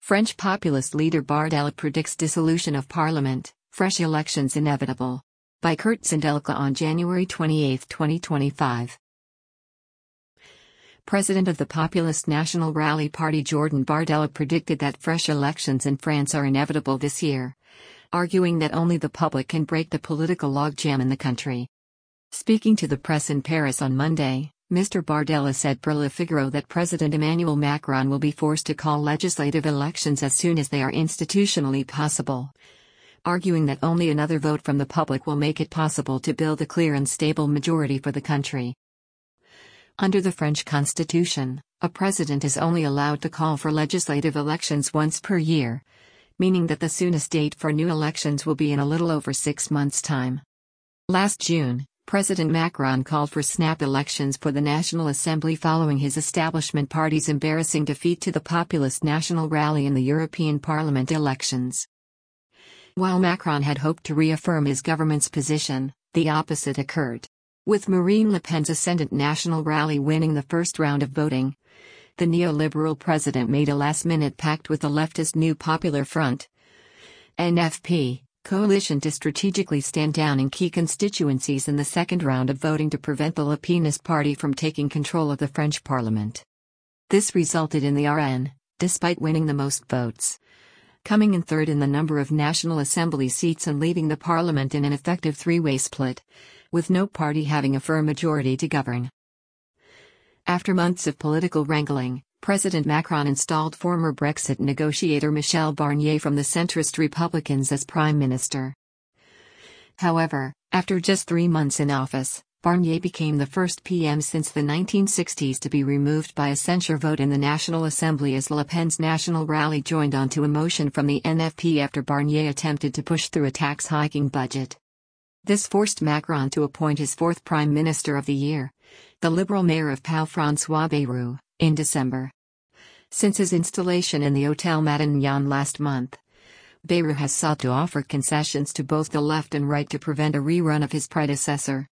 French populist leader Bardella predicts dissolution of parliament, fresh elections inevitable. By Kurt Sindelka on January 28, 2025. President of the Populist National Rally Party Jordan Bardella predicted that fresh elections in France are inevitable this year, arguing that only the public can break the political logjam in the country. Speaking to the press in Paris on Monday, Mr. Bardella said per Le Figaro that President Emmanuel Macron will be forced to call legislative elections as soon as they are institutionally possible, arguing that only another vote from the public will make it possible to build a clear and stable majority for the country. Under the French constitution, a president is only allowed to call for legislative elections once per year, meaning that the soonest date for new elections will be in a little over 6 months' time. Last June, President Macron called for snap elections for the National Assembly following his establishment party's embarrassing defeat to the Populist National Rally in the European Parliament elections. While Macron had hoped to reaffirm his government's position, the opposite occurred. With Marine Le Pen's ascendant National Rally winning the first round of voting, the neoliberal president made a last-minute pact with the leftist New Popular Front (NFP) coalition to strategically stand down in key constituencies in the second round of voting to prevent the Le Penist party from taking control of the French parliament. This resulted in the RN, despite winning the most votes, coming in third in the number of National Assembly seats and leaving the parliament in an effective three-way split, with no party having a firm majority to govern. After months of political wrangling, President Macron installed former Brexit negotiator Michel Barnier from the centrist Republicans as Prime Minister. However, after just 3 months in office, Barnier became the first PM since the 1960s to be removed by a censure vote in the National Assembly as Le Pen's National Rally joined onto a motion from the NFP after Barnier attempted to push through a tax-hiking budget. This forced Macron to appoint his fourth Prime Minister of the year, the Liberal mayor of Pau François Bayrou, in December. Since his installation in the Hôtel Matignon last month, Bayrou has sought to offer concessions to both the left and right to prevent a rerun of his predecessor.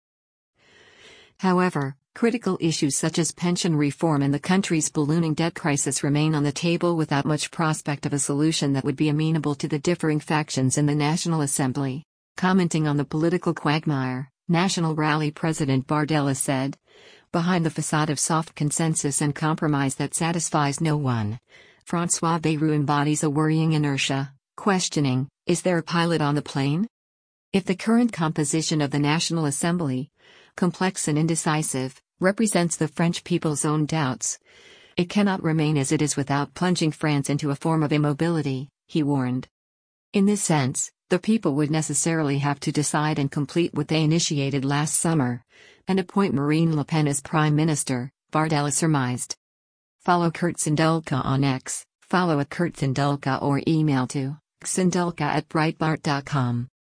However, critical issues such as pension reform and the country's ballooning debt crisis remain on the table without much prospect of a solution that would be amenable to the differing factions in the National Assembly. Commenting on the political quagmire, National Rally President Bardella said, "Behind the facade of soft consensus and compromise that satisfies no one, François Bayrou embodies a worrying inertia, questioning, is there a pilot on the plane? If the current composition of the National Assembly, complex and indecisive, represents the French people's own doubts, it cannot remain as it is without plunging France into a form of immobility," he warned. In this sense, the people would necessarily have to decide and complete what they initiated last summer, and appoint Marine Le Pen as Prime Minister, Bardella surmised. Follow Kurt Sindelka on X, follow @KurtSindelka or email to sindelka@breitbart.com.